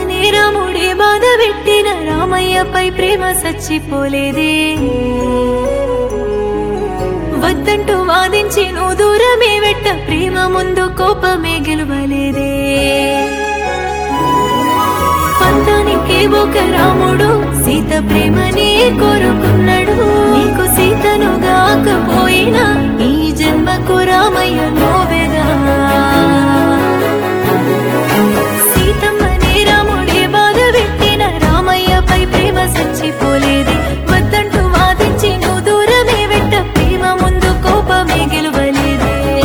సీతమ్మనే రాముడే బాధ పెట్టిన రామయ్యపై ప్రేమ సచ్చిపోలేదే వద్దంటూ వాదించి నువ్వు దూరమే వెట్ట ప్రేమ ముందు కోపమే గెలవలేదే పంతానికే ఒక రాముడు సీత ప్రేమనే కోరుకున్నాడు నీకు సీతను గాకపోయినా ఈ జన్మకు రామయ్య నోవెదా సీతమ్మనే రాముడే బాధ పెట్టిన రామయ్యపై ప్రేమ సచ్చిపోలేదే వద్దంటూ వాదించి నువ్వు దూరమే వెట్ట ప్రేమ ముందు కోపమే గెలవలేదే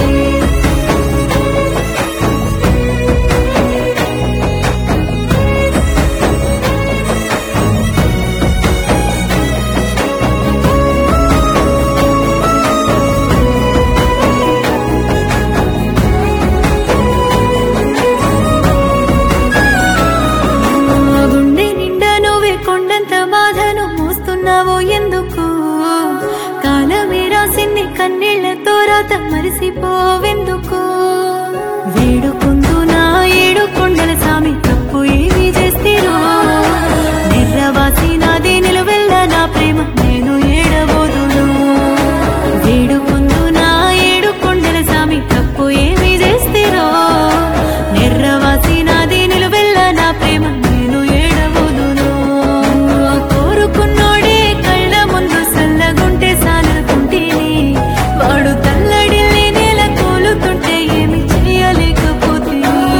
ఎందుకు కాలమే రాసింది కన్నీళ్లతో రాత మరిసిపోవెందుకు వేడుకుందు నా ఏడు కొండల సామి తప్పు ఏమి చేస్తేరో నిర్రవాసి నాదే నిలువెల్ల నా ప్రేమ నేను ఏడబోదును వేడుకుందు నా ఏడు కొండల సామి తప్పు ఏమి చేస్తేరో నిర్రవాసి నాదే నిలువెల్ల నా ప్రేమ నేను ఏడబోదును కోరుకున్నోడే వాడు తల్లడిల్లి నేల కోలుతుంటే ఏమి చేయలేకపోతే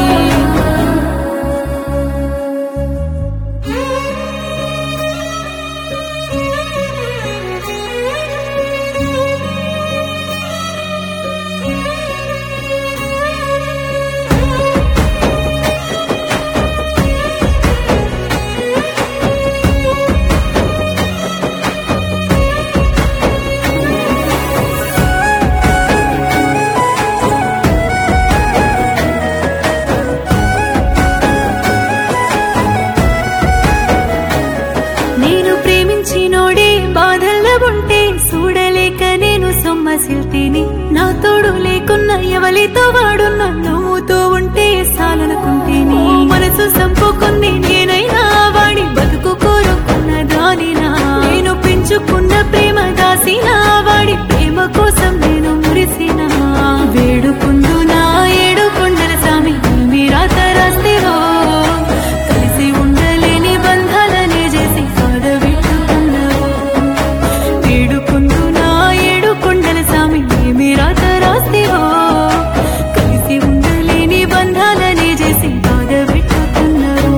సొమ్మసిల్తిని నా తోడు లేకున్న ఎవలితో వాడు నవ్వుతూ ఉంటే సాలనుకుంటేని మనసు సంపుకుంది నేనైనా వాడి బతుకు కోరుకున్న దానినా నేను పెంచుకున్న ప్రేమ దాసినా వాడి ప్రేమ కోసం నేను మురిసిన వేడుకుందు నా ఏడు కొండల సామి మీరాత రాస్తేవో కలిసి ఉండలేని బంధాలనే చేసి సాధబెట్టుకున్నావో వేడుకుందు కొండల సామి మీరాత రాస్తేవో కలిసి ఉండలేని బంధాలనే చేసి బాధ పెట్టుతున్నావు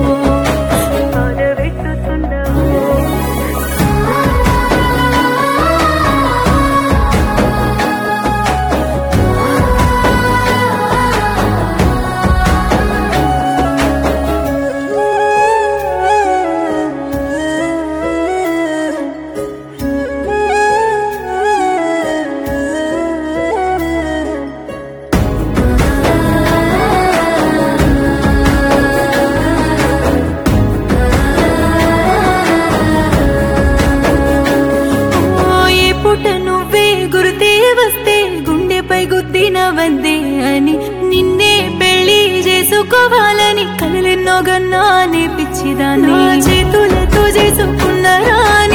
గుద్దినవందే అని నిన్నే పెళ్లి చేసుకోవాలని కలలెన్నో గన్నా పిచ్చిదాన్ని చేతులతో చేసుకున్నారా